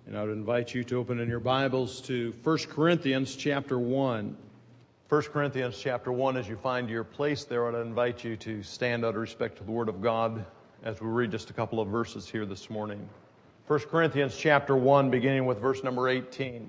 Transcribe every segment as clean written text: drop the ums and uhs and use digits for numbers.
And I would invite you to open in your Bibles to 1 Corinthians chapter 1. 1 Corinthians chapter 1, as you find your place there, I'd invite you to stand out of respect to the Word of God as we read just a couple of verses here this morning. 1 Corinthians chapter 1, beginning with verse number 18.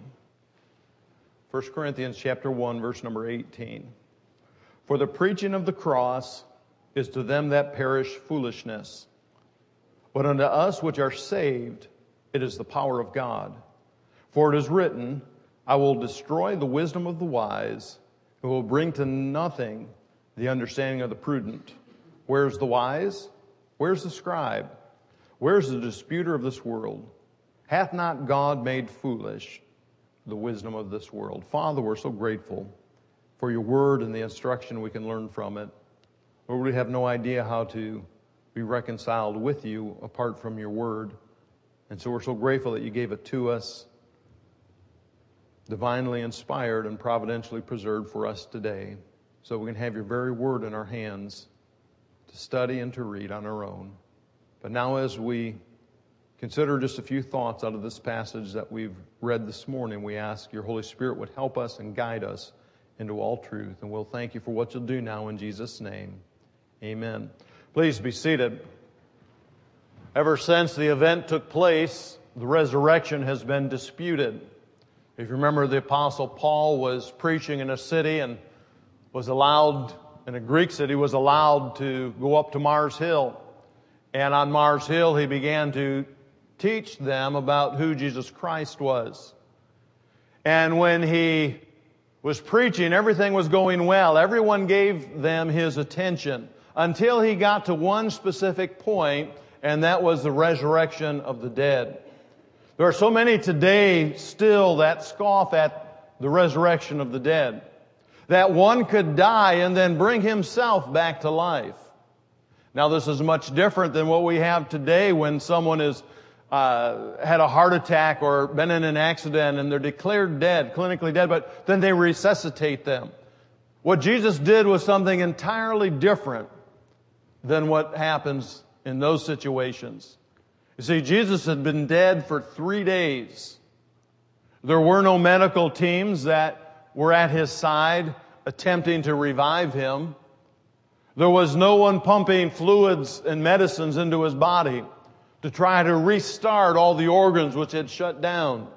1 Corinthians chapter 1, verse number 18. For the preaching of the cross is to them that perish foolishness, but unto us which are saved it is the power of God. For it is written, I will destroy the wisdom of the wise, and will bring to nothing the understanding of the prudent. Where's the wise? Where's the scribe? Where's the disputer of this world? Hath not God made foolish the wisdom of this world? Father, we're so grateful for your word and the instruction we can learn from it. Lord, we have no idea how to be reconciled with you apart from your word. And so we're so grateful that you gave it to us, divinely inspired and providentially preserved for us today, so we can have your very word in our hands to study and to read on our own. But now as we consider just a few thoughts out of this passage that we've read this morning, we ask your Holy Spirit would help us and guide us into all truth. And we'll thank you for what you'll do now in Jesus' name. Amen. Please be seated. Ever since the event took place, the resurrection has been disputed. If you remember, the Apostle Paul was preaching in a city and was allowed, in a Greek city, was allowed to go up to Mars Hill. And on Mars Hill, he began to teach them about who Jesus Christ was. And when he was preaching, everything was going well. Everyone gave them his attention until he got to one specific point, and that was the resurrection of the dead. There are so many today still that scoff at the resurrection of the dead, that one could die and then bring himself back to life. Now, this is much different than what we have today when someone has had a heart attack or been in an accident and they're declared dead, clinically dead, but then they resuscitate them. What Jesus did was something entirely different than what happens in those situations. You see, Jesus had been dead for 3 days. There were no medical teams that were at his side attempting to revive him. There was no one pumping fluids and medicines into his body to try to restart all the organs which had shut down.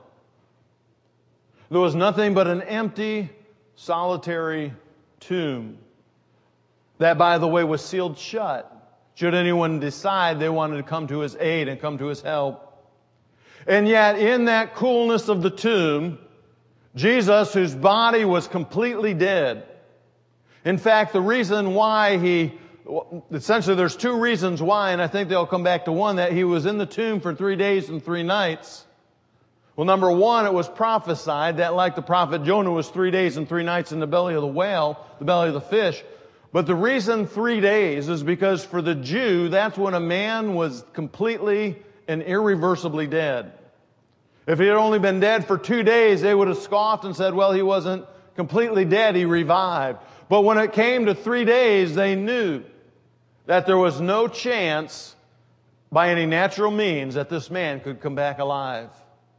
There was nothing but an empty, solitary tomb that, by the way, was sealed shut. Should anyone decide they wanted to come to his aid and come to his help. And yet, in that coolness of the tomb, Jesus, whose body was completely dead. In fact, the reason why essentially there's two reasons why, and I think they'll come back to one, that he was in the tomb for 3 days and 3 nights. Well, number one, it was prophesied that like the prophet Jonah was 3 days and 3 nights in the belly of the whale, the belly of the fish. But the reason 3 days is because for the Jew, that's when a man was completely and irreversibly dead. If he had only been dead for 2 days, they would have scoffed and said, well, he wasn't completely dead, he revived. But when it came to 3 days, they knew that there was no chance by any natural means that this man could come back alive.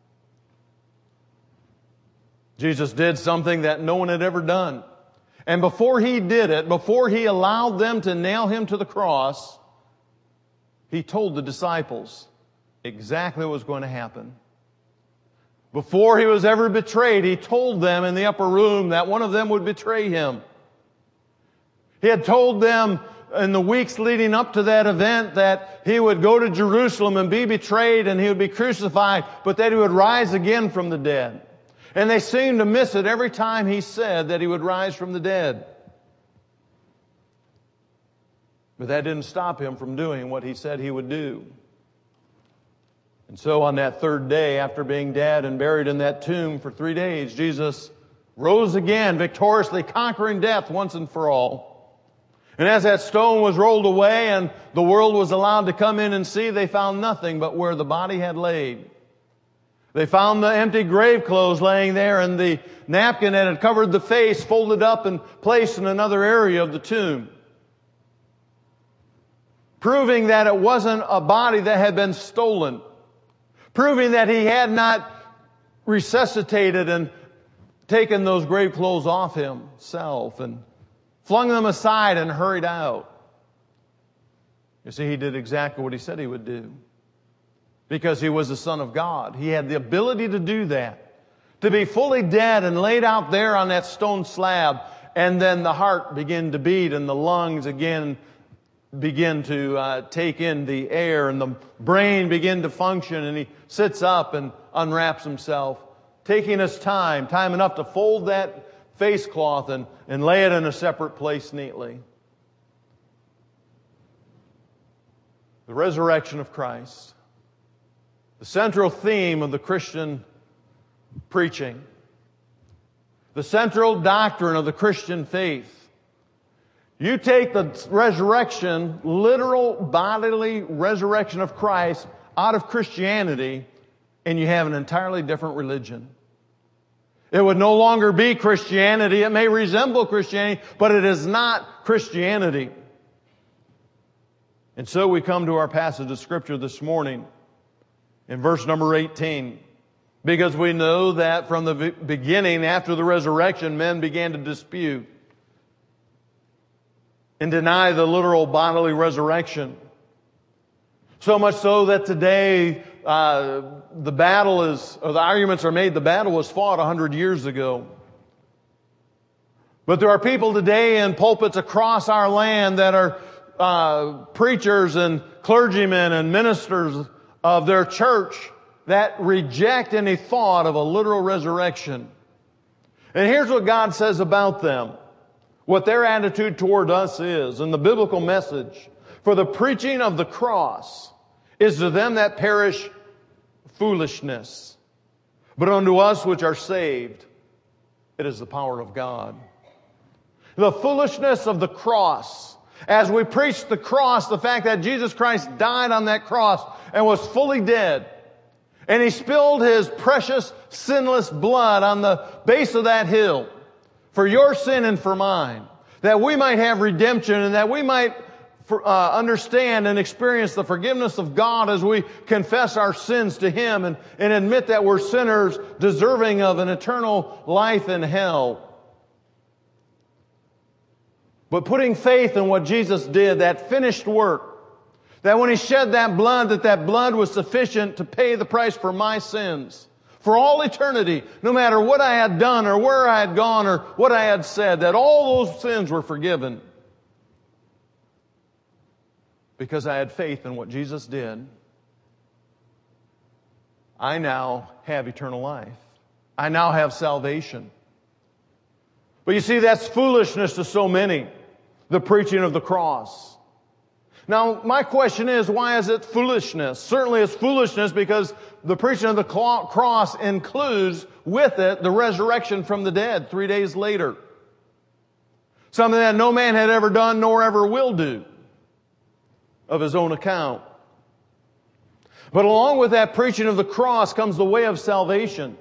Jesus did something that no one had ever done. And before he did it, before he allowed them to nail him to the cross, he told the disciples exactly what was going to happen. Before he was ever betrayed, he told them in the upper room that one of them would betray him. He had told them in the weeks leading up to that event that he would go to Jerusalem and be betrayed and he would be crucified, but that he would rise again from the dead. And they seemed to miss it every time he said that he would rise from the dead. But that didn't stop him from doing what he said he would do. And so on that third day, after being dead and buried in that tomb for 3 days, Jesus rose again, victoriously conquering death once and for all. And as that stone was rolled away and the world was allowed to come in and see, they found nothing but where the body had laid. They found the empty grave clothes laying there and the napkin that had covered the face folded up and placed in another area of the tomb. proving that it wasn't a body that had been stolen, proving that he had not resuscitated and taken those grave clothes off himself and flung them aside and hurried out. You see, he did exactly what he said he would do. Because he was the Son of God. He had the ability to do that. To be fully dead and laid out there on that stone slab. And then the heart begin to beat and the lungs again begin to take in the air. And the brain begin to function. And he sits up and unwraps himself. Taking his time enough to fold that face cloth and lay it in a separate place neatly. The resurrection of Christ. The central theme of the Christian preaching. The central doctrine of the Christian faith. You take the resurrection, literal bodily resurrection of Christ out of Christianity, and you have an entirely different religion. It would no longer be Christianity. It may resemble Christianity, but it is not Christianity. And so we come to our passage of Scripture this morning. In verse number 18, because we know that from the beginning, after the resurrection, men began to dispute and deny the literal bodily resurrection. So much so that today the arguments are made, the battle was fought 100 years ago. But there are people today in pulpits across our land that are preachers and clergymen and ministers of their church that reject any thought of a literal resurrection. And here's what God says about them. What their attitude toward us is. And the biblical message. For the preaching of the cross is to them that perish foolishness. But unto us which are saved, it is the power of God. The foolishness of the cross. As we preach the cross, the fact that Jesus Christ died on that cross and was fully dead. And He spilled His precious, sinless blood on the base of that hill for your sin and for mine. That we might have redemption and that we might understand and experience the forgiveness of God as we confess our sins to Him and admit that we're sinners deserving of an eternal life in hell. But putting faith in what Jesus did, that finished work, that when He shed that blood was sufficient to pay the price for my sins. For all eternity, no matter what I had done or where I had gone or what I had said, that all those sins were forgiven. Because I had faith in what Jesus did, I now have eternal life. I now have salvation. But you see, that's foolishness to so many, the preaching of the cross. Now, my question is, why is it foolishness? Certainly it's foolishness because the preaching of the cross includes with it the resurrection from the dead 3 days later. Something that no man had ever done nor ever will do of his own account. But along with that preaching of the cross comes the way of salvation.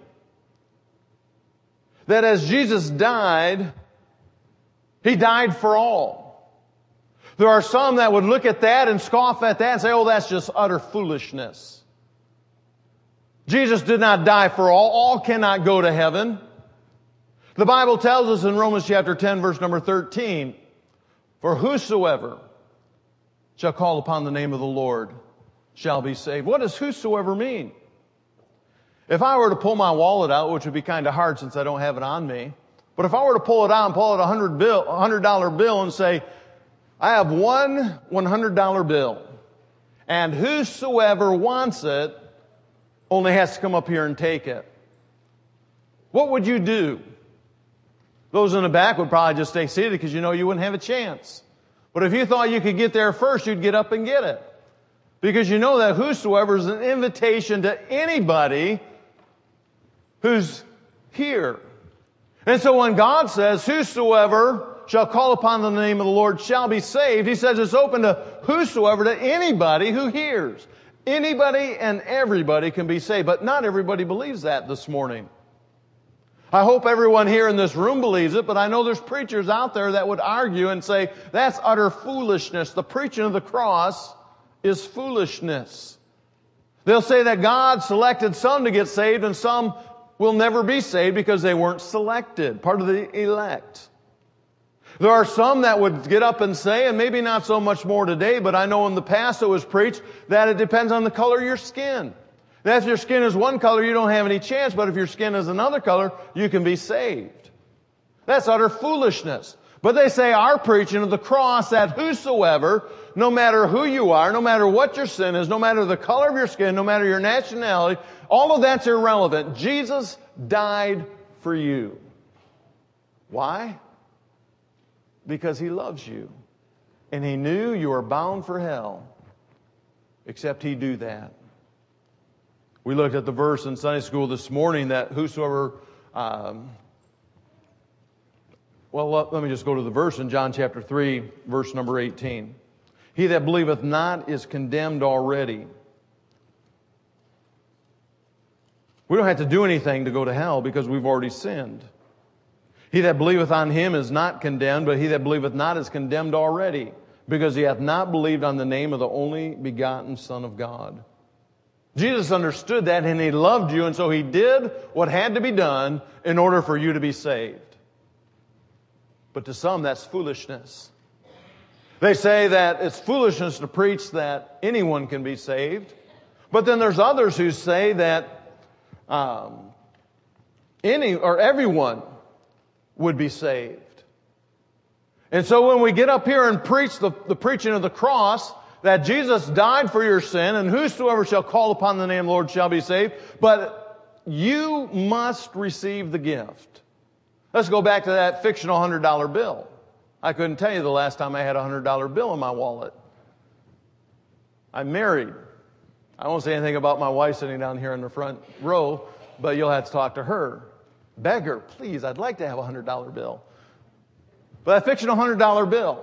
That as Jesus died, He died for all. There are some that would look at that and scoff at that and say, oh, that's just utter foolishness. Jesus did not die for all. All cannot go to heaven. The Bible tells us in Romans chapter 10, verse number 13, for whosoever shall call upon the name of the Lord shall be saved. What does whosoever mean? If I were to pull my wallet out, which would be kind of hard since I don't have it on me, but if I were to pull it out and pull out a $100 bill and say, I have one $100 bill, and whosoever wants it only has to come up here and take it. What would you do? Those in the back would probably just stay seated because you know you wouldn't have a chance. But if you thought you could get there first, you'd get up and get it. Because you know that whosoever is an invitation to anybody who's here. And so when God says, whosoever shall call upon the name of the Lord shall be saved, He says it's open to whosoever, to anybody who hears. Anybody and everybody can be saved. But not everybody believes that this morning. I hope everyone here in this room believes it, but I know there's preachers out there that would argue and say, that's utter foolishness. The preaching of the cross is foolishness. They'll say that God selected some to get saved and some will never be saved because they weren't selected, part of the elect. There are some that would get up and say, and maybe not so much more today, but I know in the past it was preached that it depends on the color of your skin. That if your skin is one color, you don't have any chance, but if your skin is another color, you can be saved. That's utter foolishness. But they say our preaching of the cross, that whosoever, no matter who you are, no matter what your sin is, no matter the color of your skin, no matter your nationality, all of that's irrelevant. Jesus died for you. Why? Because He loves you. And He knew you were bound for hell. Except He do that. We looked at the verse in Sunday school this morning that whosoever... let me just go to the verse in John chapter 3, verse number 18. He that believeth not is condemned already. We don't have to do anything to go to hell because we've already sinned. He that believeth on Him is not condemned, but he that believeth not is condemned already, because he hath not believed on the name of the only begotten Son of God. Jesus understood that, and He loved you, and so He did what had to be done in order for you to be saved. But to some, that's foolishness. They say that it's foolishness to preach that anyone can be saved. But then there's others who say that everyone would be saved. And so when we get up here and preach the preaching of the cross, that Jesus died for your sin, and whosoever shall call upon the name of the Lord shall be saved, but you must receive the gift. Let's go back to that fictional $100 bill. I couldn't tell you the last time I had a $100 bill in my wallet. I'm married. I won't say anything about my wife sitting down here in the front row, but you'll have to talk to her. Beg her, please, I'd like to have a $100 bill. But that fictional $100 bill,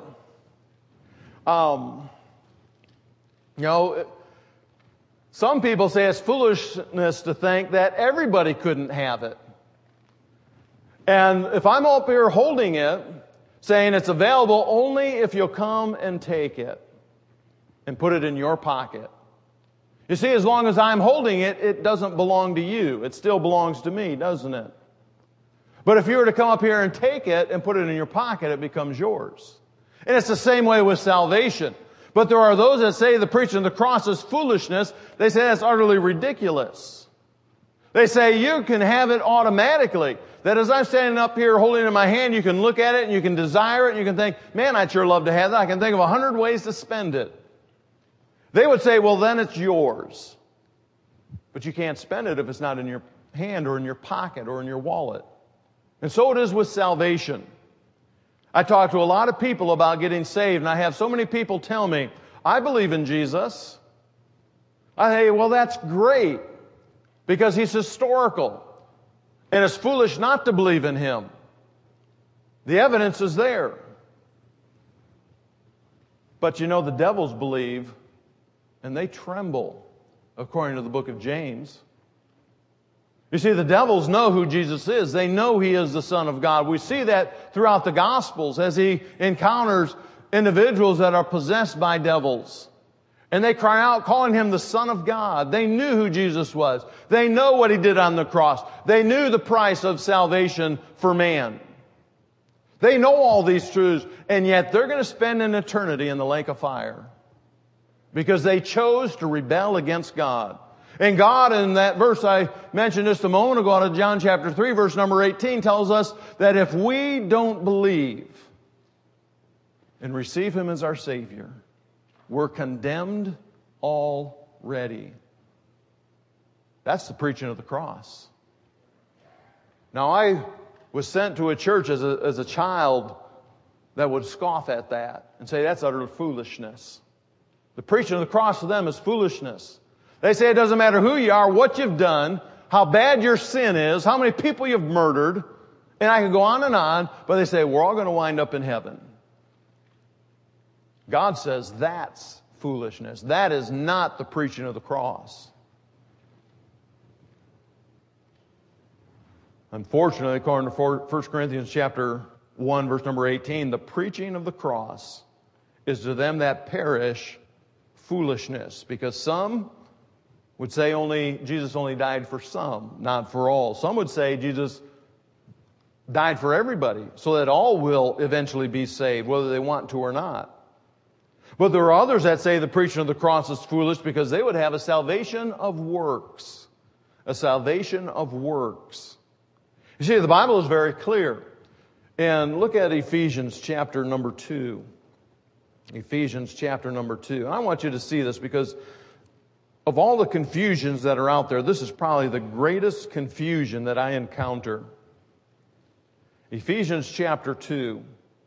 some people say it's foolishness to think that everybody couldn't have it. And if I'm up here holding it, saying it's available only if you'll come and take it and put it in your pocket. You see, as long as I'm holding it, it doesn't belong to you. It still belongs to me, doesn't it? But if you were to come up here and take it and put it in your pocket, it becomes yours. And it's the same way with salvation. But there are those that say the preaching of the cross is foolishness. They say that's utterly ridiculous. They say you can have it automatically. That as I'm standing up here holding it in my hand, you can look at it and you can desire it and you can think, man, I'd sure love to have that. I can think of 100 ways to spend it. They would say, well, then it's yours. But you can't spend it if it's not in your hand or in your pocket or in your wallet. And so it is with salvation. I talk to a lot of people about getting saved, and I have so many people tell me, I believe in Jesus. I say, well, that's great, because He's historical, and it's foolish not to believe in Him. The evidence is there. But the devils believe, and they tremble, according to the book of James. You see, the devils know who Jesus is. They know He is the Son of God. We see that throughout the Gospels as He encounters individuals that are possessed by devils. And they cry out, calling Him the Son of God. They knew who Jesus was. They know what He did on the cross. They knew the price of salvation for man. They know all these truths, and yet they're going to spend an eternity in the lake of fire because they chose to rebel against God. And God, in that verse I mentioned just a moment ago, out of John chapter 3, verse number 18, tells us that if we don't believe and receive Him as our Savior, we're condemned already. That's the preaching of the cross. Now, I was sent to a church as a child that would scoff at that and say that's utter foolishness. The preaching of the cross to them is foolishness. They say it doesn't matter who you are, what you've done, how bad your sin is, how many people you've murdered, and I can go on, but they say we're all going to wind up in heaven. God says that's foolishness. That is not the preaching of the cross. Unfortunately, according to 1 Corinthians chapter 1, verse number 18, the preaching of the cross is to them that perish foolishness, because some would say Jesus only died for some, not for all. Some would say Jesus died for everybody so that all will eventually be saved, whether they want to or not. But there are others that say the preaching of the cross is foolish because they would have a salvation of works. A salvation of works. You see, the Bible is very clear. And look at Ephesians chapter number 2. Ephesians chapter number 2. And I want you to see this because of all the confusions that are out there, this is probably the greatest confusion that I encounter. Ephesians chapter 2.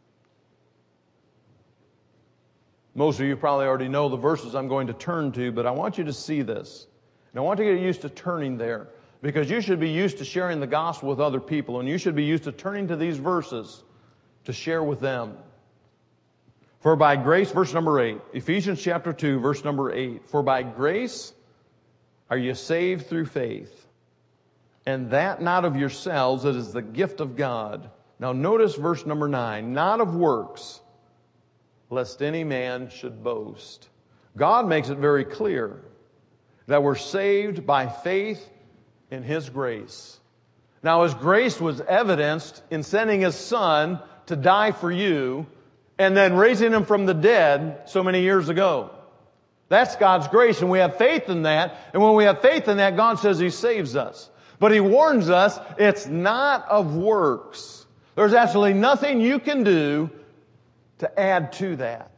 Most of you probably already know the verses I'm going to turn to, but I want you to see this. And I want you to get used to turning there, because you should be used to sharing the gospel with other people, and you should be used to turning to these verses to share with them. For by grace, verse number 8, Ephesians chapter 2, verse number 8, for by grace are you saved through faith, and that not of yourselves, it is the gift of God. Now notice verse number 9, not of works, lest any man should boast. God makes it very clear that we're saved by faith in His grace. Now His grace was evidenced in sending His Son to die for you and then raising Him from the dead so many years ago. That's God's grace, and we have faith in that. And when we have faith in that, God says He saves us. But He warns us it's not of works. There's absolutely nothing you can do to add to that.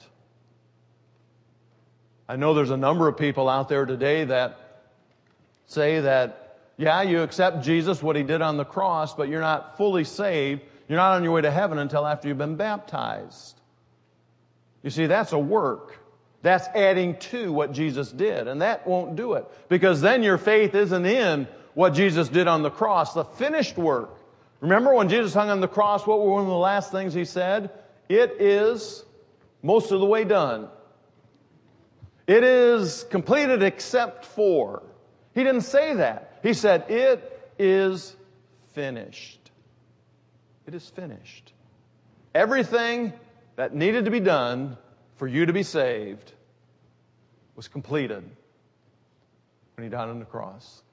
I know there's a number of people out there today that say that, yeah, you accept Jesus, what He did on the cross, but you're not fully saved. You're not on your way to heaven until after you've been baptized. You see, that's a work. That's adding to what Jesus did, and that won't do it, because then your faith isn't in what Jesus did on the cross, the finished work. Remember when Jesus hung on the cross, what were one of the last things He said? It is most of the way done. It is completed except for. He didn't say that. He said, it is finished. It is finished. Everything that needed to be done for you to be saved was completed when He died on the cross.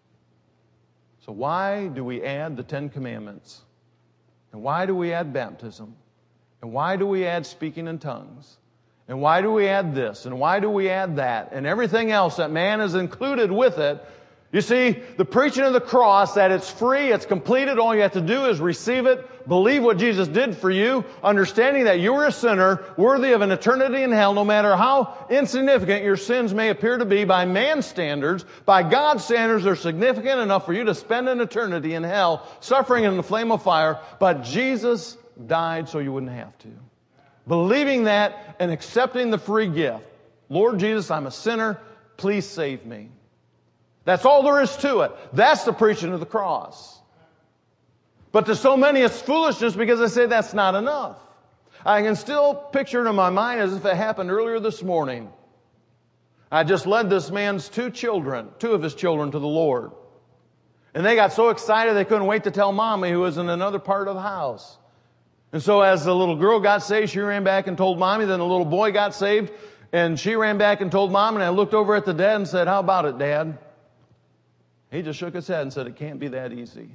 So why do we add the 10 Commandments? And why do we add baptism? And why do we add speaking in tongues? And why do we add this? And why do we add that? And everything else that man has included with it. You see, the preaching of the cross, that it's free, it's completed, all you have to do is receive it, believe what Jesus did for you, understanding that you were a sinner, worthy of an eternity in hell, no matter how insignificant your sins may appear to be by man's standards. By God's standards, they're significant enough for you to spend an eternity in hell, suffering in the flame of fire, but Jesus died so you wouldn't have to. Believing that and accepting the free gift. Lord Jesus, I'm a sinner. Please save me. That's all there is to it. That's the preaching of the cross. But to so many it's foolishness because they say that's not enough. I can still picture it in my mind as if it happened earlier this morning. I just led this man's two of his children to the Lord. And they got so excited they couldn't wait to tell Mommy, who was in another part of the house. And so as the little girl got saved, she ran back and told Mommy. Then the little boy got saved, and she ran back and told Mom. And I looked over at the dad and said, how about it, Dad? He just shook his head and said, it can't be that easy.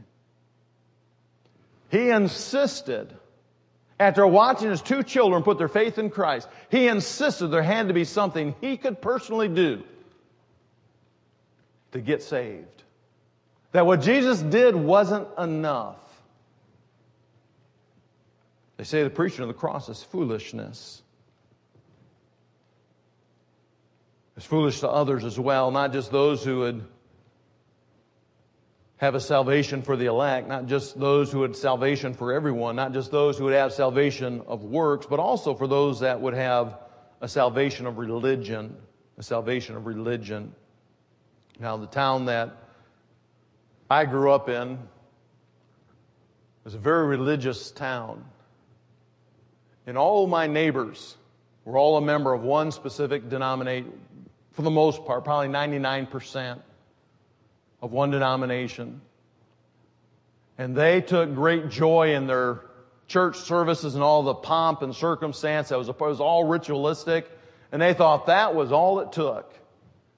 He insisted, after watching his two children put their faith in Christ, he insisted there had to be something he could personally do to get saved. That what Jesus did wasn't enough. They say the preaching of the cross is foolishness. It's foolish to others as well, not just those who would have a salvation for the elect, not just those who had salvation for everyone, not just those who would have salvation of works, but also for those that would have a salvation of religion, a salvation of religion. Now, the town that I grew up in was a very religious town. And all of my neighbors were all a member of one specific denomination, for the most part, probably 99%. Of one denomination. And they took great joy in their church services and all the pomp and circumstance. It was all ritualistic. And they thought that was all it took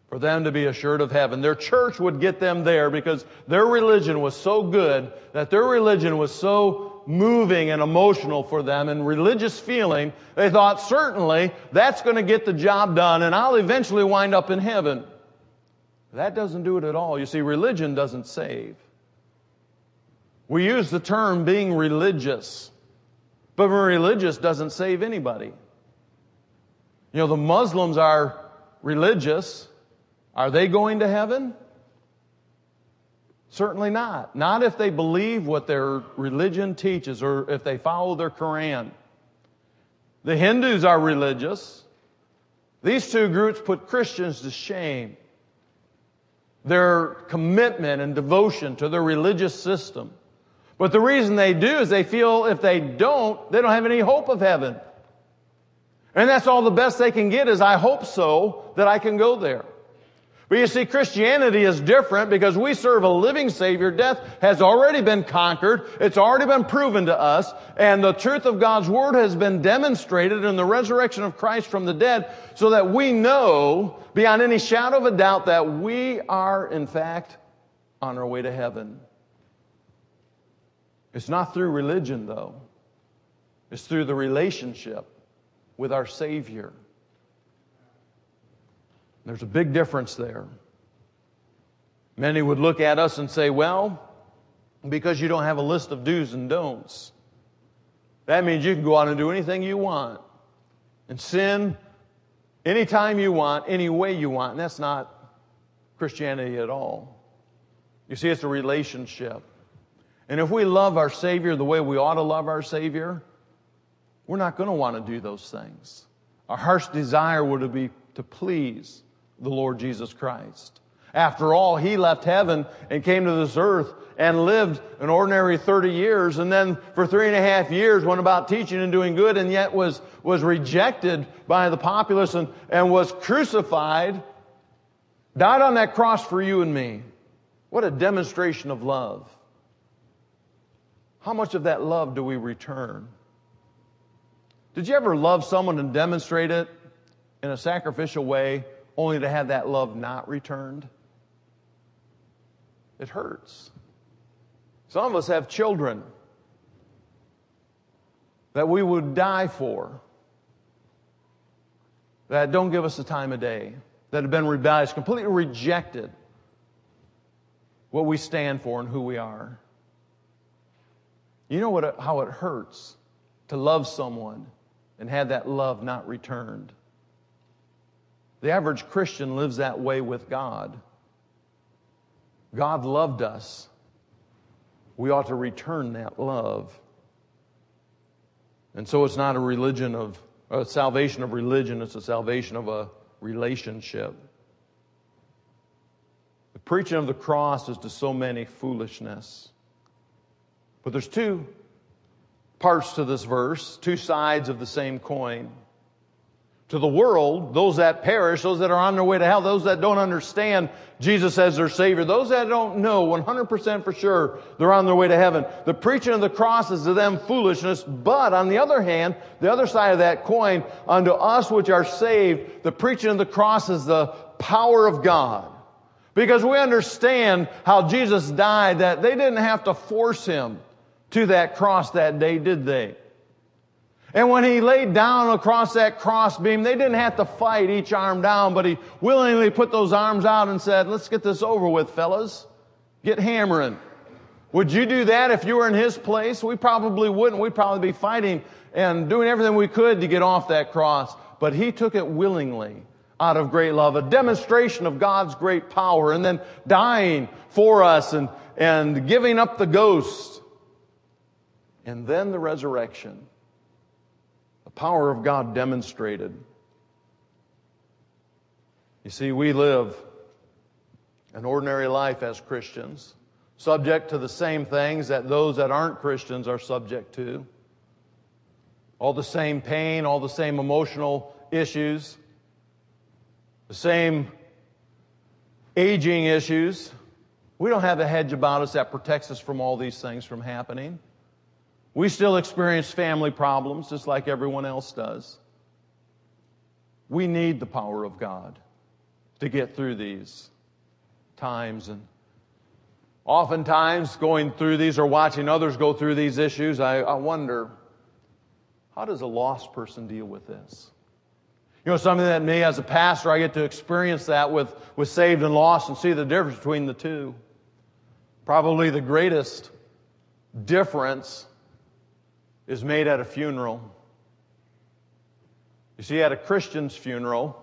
for them to be assured of heaven. Their church would get them there because their religion was so good, that their religion was so moving and emotional for them, and religious feeling, they thought, certainly, that's going to get the job done, and I'll eventually wind up in heaven. That doesn't do it at all. You see, religion doesn't save. We use the term being religious, but being religious doesn't save anybody. You know, the Muslims are religious. Are they going to heaven? Certainly not. Not if they believe what their religion teaches or if they follow their Quran. The Hindus are religious. These two groups put Christians to shame. Their commitment and devotion to their religious system. But the reason they do is they feel if they don't have any hope of heaven. And that's all the best they can get is, I hope so, that I can go there. But you see, Christianity is different because we serve a living Savior. Death has already been conquered. It's already been proven to us. And the truth of God's Word has been demonstrated in the resurrection of Christ from the dead, so that we know beyond any shadow of a doubt that we are, in fact, on our way to heaven. It's not through religion, though. It's through the relationship with our Savior. There's a big difference there. Many would look at us and say, well, because you don't have a list of do's and don'ts, that means you can go out and do anything you want and sin anytime you want, any way you want. And that's not Christianity at all. You see, it's a relationship. And if we love our Savior the way we ought to love our Savior, we're not going to want to do those things. Our heart's desire would be to please the Lord Jesus Christ. After all, He left heaven and came to this earth and lived an ordinary 30 years, and then for 3.5 years went about teaching and doing good, and yet was rejected by the populace and was crucified, died on that cross for you and me. What a demonstration of love. How much of that love do we return? Did you ever love someone and demonstrate it in a sacrificial way only to have that love not returned? It hurts. Some of us have children that we would die for, that don't give us the time of day, that have been rebellious, completely rejected what we stand for and who we are. You know how it hurts to love someone and have that love not returned. The average Christian lives that way with God. God loved us. We ought to return that love. And so it's not a salvation of religion, it's a salvation of a relationship. The preaching of the cross is to so many foolishness. But there's two parts to this verse, two sides of the same coin. To the world, those that perish, those that are on their way to hell, those that don't understand Jesus as their Savior, those that don't know 100% for sure they're on their way to heaven. The preaching of the cross is to them foolishness, but on the other hand, the other side of that coin, unto us which are saved, the preaching of the cross is the power of God. Because we understand how Jesus died, that they didn't have to force Him to that cross that day, did they? And when He laid down across that cross beam, they didn't have to fight each arm down, but He willingly put those arms out and said, let's get this over with, fellas. Get hammering. Would you do that if you were in His place? We probably wouldn't. We'd probably be fighting and doing everything we could to get off that cross. But He took it willingly out of great love, a demonstration of God's great power, and then dying for us and giving up the ghost. And then the resurrection. The power of God demonstrated. You see, we live an ordinary life as Christians, subject to the same things that those that aren't Christians are subject to. All the same pain, all the same emotional issues, the same aging issues. We don't have a hedge about us that protects us from all these things from happening. We still experience family problems just like everyone else does. We need the power of God. to get through these times. And oftentimes going through these or watching others go through these issues, I wonder, how does a lost person deal with this? You know, something that me as a pastor, I get to experience that with saved and lost and see the difference between the two. Probably the greatest difference is made at a funeral. You see, at a Christian's funeral,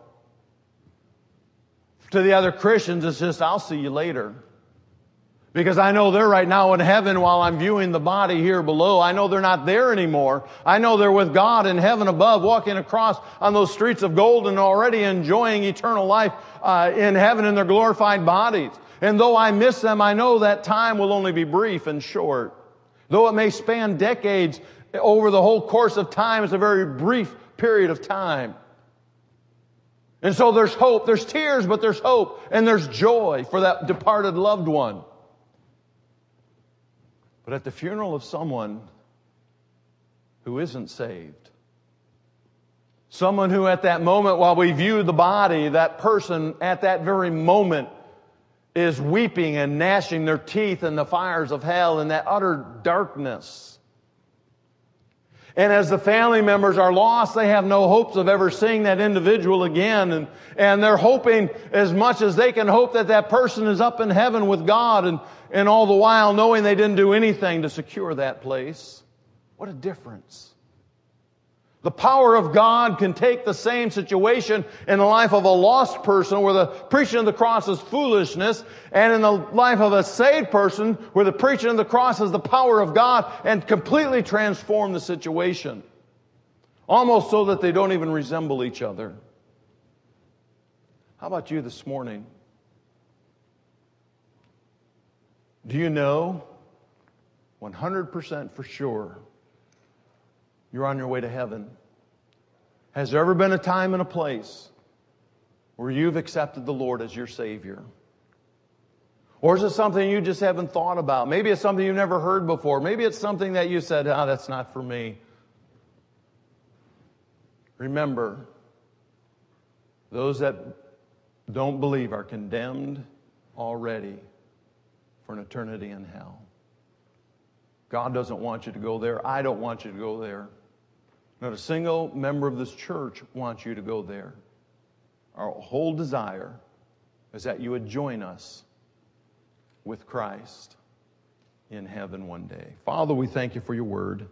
to the other Christians, it's just, I'll see you later. Because I know they're right now in heaven while I'm viewing the body here below. I know they're not there anymore. I know they're with God in heaven above, walking across on those streets of gold and already enjoying eternal life in heaven in their glorified bodies. And though I miss them, I know that time will only be brief and short. Though it may span decades, over the whole course of time, it's a very brief period of time. And so there's hope. There's tears, but there's hope. And there's joy for that departed loved one. But at the funeral of someone who isn't saved, someone who at that moment while we view the body, that person at that very moment is weeping and gnashing their teeth in the fires of hell in that utter darkness. And as the family members are lost, they have no hopes of ever seeing that individual again. And they're hoping as much as they can hope that that person is up in heaven with God and all the while knowing they didn't do anything to secure that place. What a difference. The power of God can take the same situation in the life of a lost person where the preaching of the cross is foolishness, and in the life of a saved person where the preaching of the cross is the power of God, and completely transform the situation. Almost so that they don't even resemble each other. How about you this morning? Do you know 100% for sure you're on your way to heaven? Has there ever been a time and a place where you've accepted the Lord as your Savior? Or is it something you just haven't thought about? Maybe it's something you've never heard before. Maybe it's something that you said, that's not for me. Remember, those that don't believe are condemned already for an eternity in hell. God doesn't want you to go there. I don't want you to go there. Not a single member of this church wants you to go there. Our whole desire is that you would join us with Christ in heaven one day. Father, we thank you for your word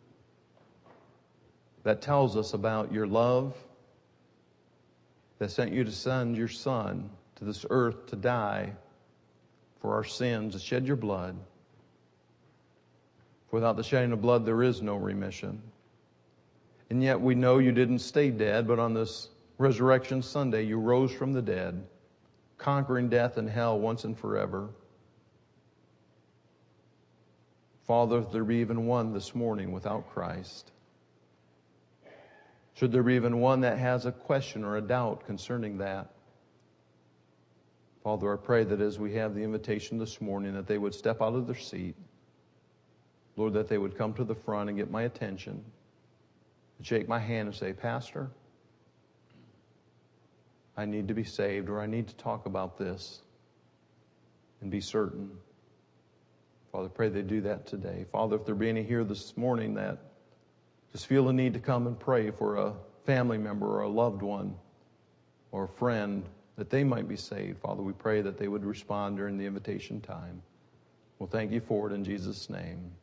that tells us about your love that sent you to send your Son to this earth to die for our sins, to shed your blood. Without the shedding of blood, there is no remission. And yet we know you didn't stay dead, but on this Resurrection Sunday, you rose from the dead, conquering death and hell once and forever. Father, if there be even one this morning without Christ, should there be even one that has a question or a doubt concerning that, Father, I pray that as we have the invitation this morning, that they would step out of their seat. Lord, that they would come to the front and get my attention, and shake my hand and say, Pastor, I need to be saved, or I need to talk about this and be certain. Father, pray they do that today. Father, if there be any here this morning that just feel the need to come and pray for a family member or a loved one or a friend that they might be saved, Father, we pray that they would respond during the invitation time. Well, thank you for it in Jesus' name.